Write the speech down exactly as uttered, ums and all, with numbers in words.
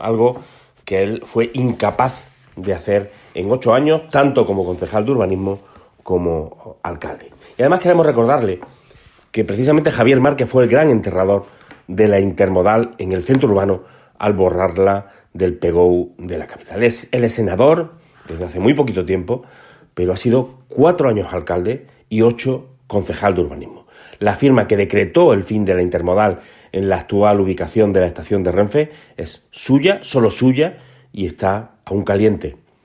algo que él fue incapaz de hacer en ocho años, tanto como concejal de urbanismo como alcalde. Y además queremos recordarle que precisamente Javier Márquez fue el gran enterrador de la intermodal en el centro urbano al borrarla del P G O U de la capital. Es, él es senador desde hace muy poquito tiempo, pero ha sido cuatro años alcalde y ocho concejal de urbanismo. La firma que decretó el fin de la intermodal en la actual ubicación de la estación de Renfe es suya, solo suya, y está aún caliente